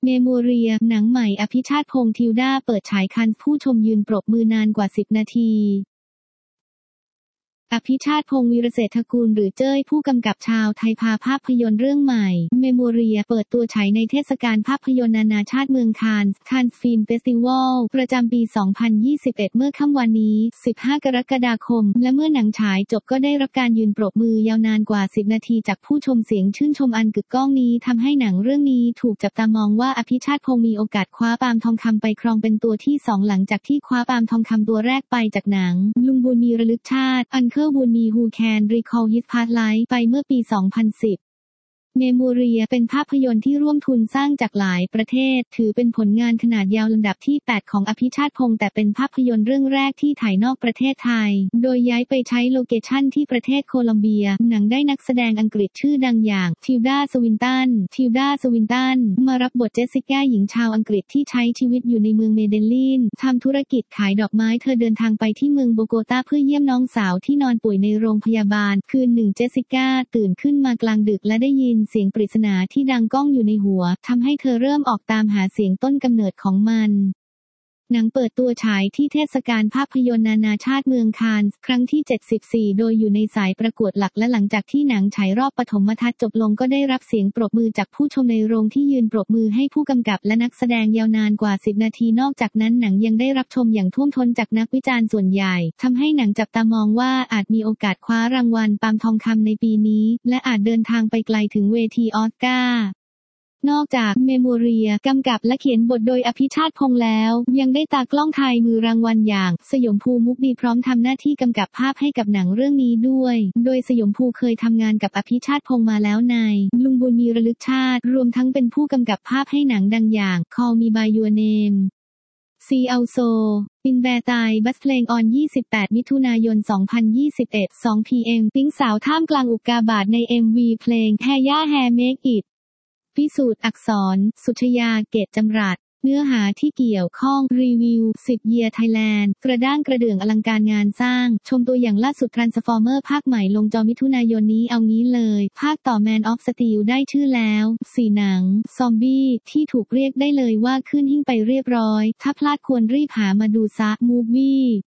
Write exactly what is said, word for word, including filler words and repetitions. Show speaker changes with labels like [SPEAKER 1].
[SPEAKER 1] เมโมเรียหนังใหม่อภิชาติพงษ์ทิวดาเปิดฉายคันผู้ชมยืนปรบมือนานกว่าสิบนาทีอภิชาติพงษ์วีรเศรษฐกุลหรือเจ้ยผู้กำกับชาวไทยพาภาพยนตร์เรื่องใหม่เมโมเรียเปิดตัวฉายในเทศกาลภาพยนตร์นานาชาติเมืองคานส์คานส์ฟิล์มเฟสติวัลประจำปีสองพันยี่สิบเอ็ดเมื่อค่ำวันนี้สิบห้ากรกฎาคมและเมื่อหนังฉายจบก็ได้รับการยืนปรบมือยาวนานกว่าสิบนาทีจากผู้ชมเสียงชื่นชมอันกึกก้องนี้ทำให้หนังเรื่องนี้ถูกจับตามองว่าอภิชาติพงษ์มีโอกาสคว้าปาล์มทองคำไปครองเป็นตัวที่สองหลังจากที่คว้าปาล์มทองคำตัวแรกไปจากหนังลุงบุญมีระลึกชาติอันเคิลบุญมีฮูCan Recall His Past Life ไปเมื่อปี สองพันสิบ เมโมเรียเป็นภาพยนตร์ที่ร่วมทุนสร้างจากหลายประเทศถือเป็นผลงานขนาดยาวลำดับที่แปดของอภิชาติพงษ์แต่เป็นภาพยนตร์เรื่องแรกที่ถ่ายนอกประเทศไทยโดยย้ายไปใช้โลเคชั่นที่ประเทศโคลอมเบียหนังได้นักแสดงอังกฤษชื่อดังอย่างทิลดา สวินตันทิลดา สวินตันมารับบทเจสสิก้าหญิงชาวอังกฤษที่ใช้ชีวิตอยู่ในเมืองเมเดลินทำธุรกิจขายดอกไม้เธอเดินทางไปที่เมืองโบโกตาเพื่อเยี่ยมน้องสาวที่นอนป่วยในโรงพยาบาลคืนหนึ่งเจสสิก้าตื่นขึ้นมากลางดึกและได้ยินเสียงปริศนาที่ดังก้องอยู่ในหัวทำให้เธอเริ่มออกตามหาเสียงต้นกำเนิดของมันหนังเปิดตัวฉายที่เทศกาลภาพยนตร์นานาชาติเมืองคานส์ครั้งที่เจ็ดสิบสี่โดยอยู่ในสายประกวดหลักและหลังจากที่หนังฉายรอบปฐมทัศน์จบลงก็ได้รับเสียงปรบมือจากผู้ชมในโรงที่ยืนปรบมือให้ผู้กำกับและนักแสดงยาวนานกว่าสิบนาทีนอกจากนั้นหนังยังได้รับชมอย่างท่วมท้นจากนักวิจารณ์ส่วนใหญ่ทำให้หนังจับตามองว่าอาจมีโอกาสคว้ารางวัลปาล์มทองคำในปีนี้และอาจเดินทางไปไกลถึงเวทีออสการ์นอกจากเมโมเรียกำกับและเขียนบทโดยอภิชาติพงษ์แล้วยังได้ตากล้องไทยมือรางวัลอย่างสยมภูมุกดีพร้อมทำหน้าที่กำกับภาพให้กับหนังเรื่องนี้ด้วยโดยสยมภูเคยทำงานกับอภิชาติพงษ์มาแล้วในลุงบุญมีระลึกชาติรวมทั้งเป็นผู้กำกับภาพให้หนังดังอย่าง Call Me By Your Name See Also ปินแบร์ตายบัสเพลงออนยี่สิบแปดมิถุนายนสองพันยี่สิบเอ็ด สอง พี เอ็ม ปิ๊งสาวท่ามกลางอุกกาบาตใน เอ็ม วี เพลง Hair Ya Hair Make Itพิสูจน์อักษรสุชยาเกตจำรัดเนื้อหาที่เกี่ยวข้องรีวิวสิบ Year Thailand กระด้างกระเดื่องอลังการงานสร้างชมตัวอย่างล่าสุด Transformer ภาคใหม่ลงจอมิถุนายนนี้เอางี้เลยภาคต่อ Man of Steel ได้ชื่อแล้วสี่หนังซอมบี้ที่ถูกเรียกได้เลยว่าขึ้นหิ้งไปเรียบร้อยถ้าพลาดควรรีบหามาดูซะ Movie